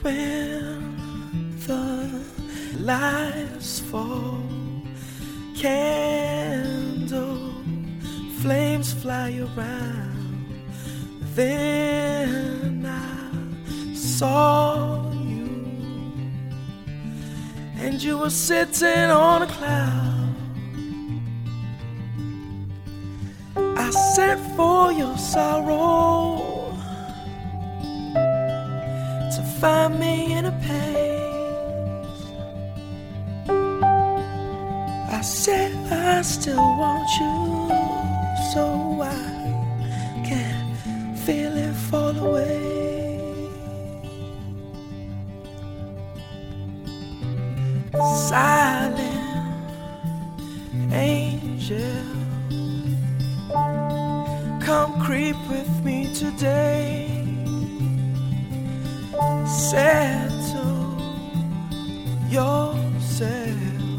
when the lights fall, candle flames fly around. Then I saw you, and you were sitting on a cloud. I sent for your sorrow to find me in a place. I said I still want you, so I can feel it fall away. Silent angel, come creep with me today. Settle yourself.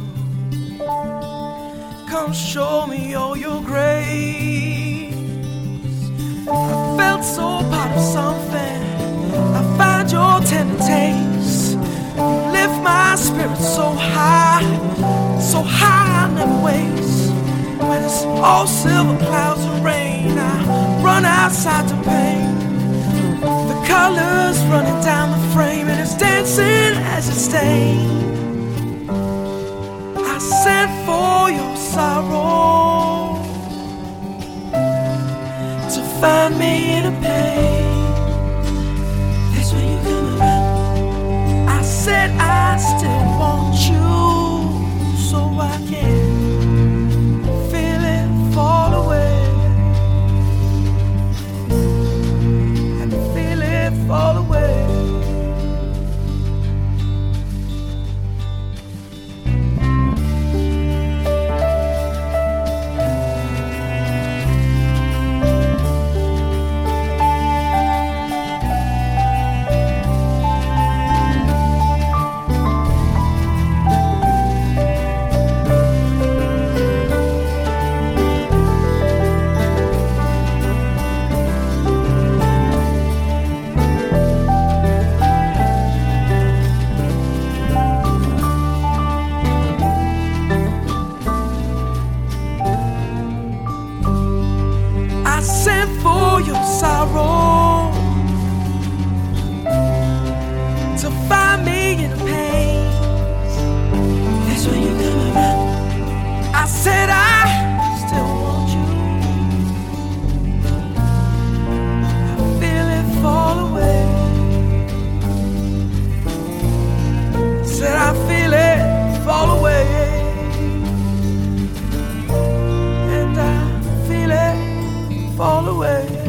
Come show me all your grace. I felt so part of something. I find your tender taste. You lift my spirit so high I never waste. When it's all silver clouds and rain, I run outside to paint. The colors running down the frame, and it's dancing as it stains. I sent for your sorrow to find me in a pain. That's when you come around. I said I still want you, so I can feel it fall away. I can feel it fall away. I sent for your sorrow to find me in a pain. That's when you come around. I said I still want you. I feel it fall away. Said I feel it fall away. And I feel it fall away.